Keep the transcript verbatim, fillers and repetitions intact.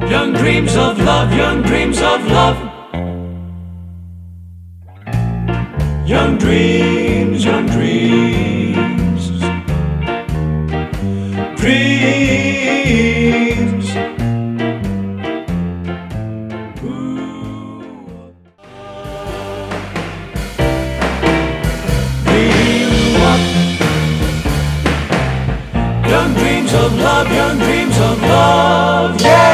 Young dreams of love, young dreams of love. Young dreams, young dreams. Dreams. Ooh. Dream up. Young dreams of love, young dreams of love, yeah.